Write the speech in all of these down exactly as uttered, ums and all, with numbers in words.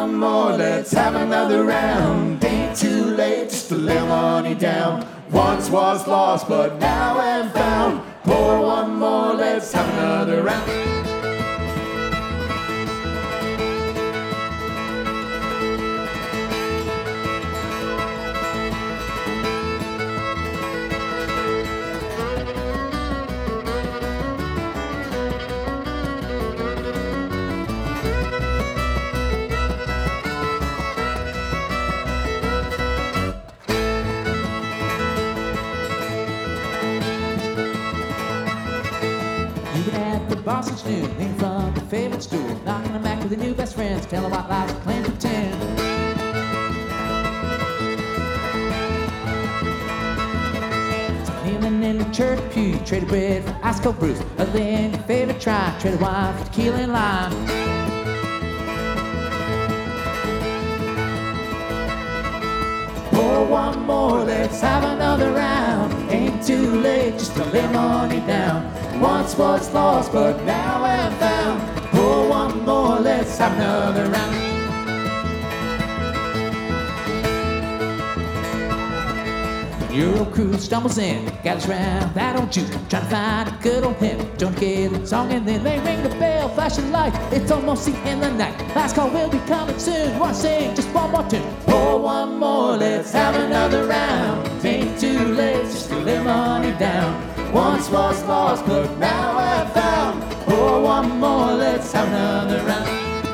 one more, let's have another round. Ain't too late, just to lay money down. Once was lost, but now I'm found. Pour one more, let's have another round. Boston stew, lean from your favorite stool, knocking them back with your new best friends, telling white lies, playing pretend. Kneeling in the church pew, traded bread for ice cold brews, other than your favorite try, traded wine for tequila and lime. Pour one more, let's have another round. Ain't too late, just to lay money down. Once was lost, but now I'm found. Pour one more, let's have another round. Your old crew stumbles in, gathers round that old juke, trying to find a good old hymn. Don't get a song and then they ring the bell, flash a light. It's almost the end of the night. Last call will be coming soon. Want to sing just one more tune? Pour one more, let's have another round. Ain't too late, just to lay money down. Once was lost, but now I'm found. Pour one more, let's have another round.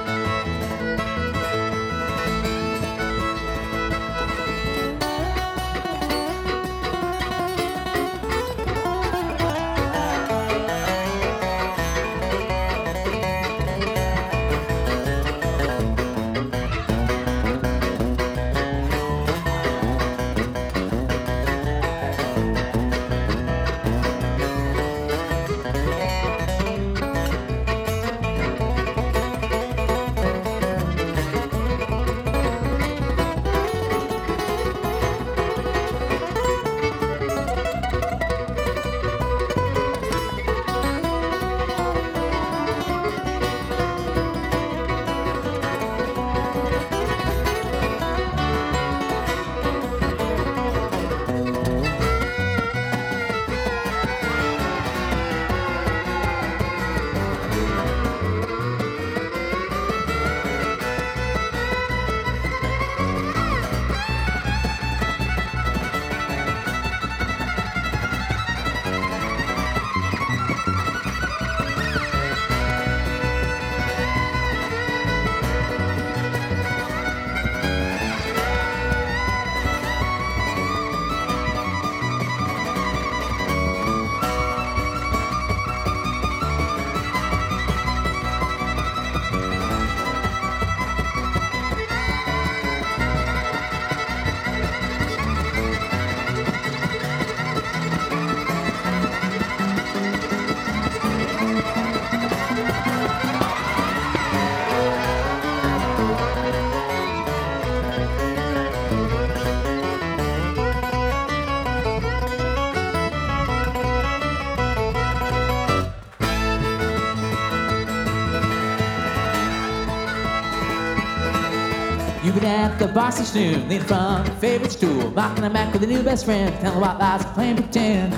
You've been at the Boston stew, leaning from your favorite stool, knocking them back with a new best friend, telling white lies, playing pretend.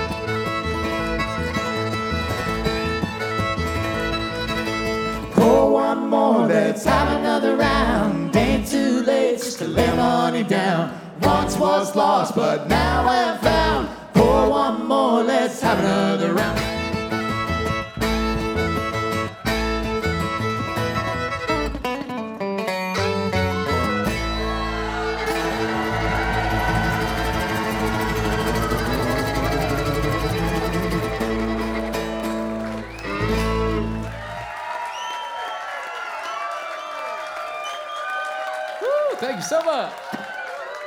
Pour one more, let's have another round. Ain't too late, just to lay money down. Once was lost, but now I'm found. Pour one more, let's have another round. Thank you so much.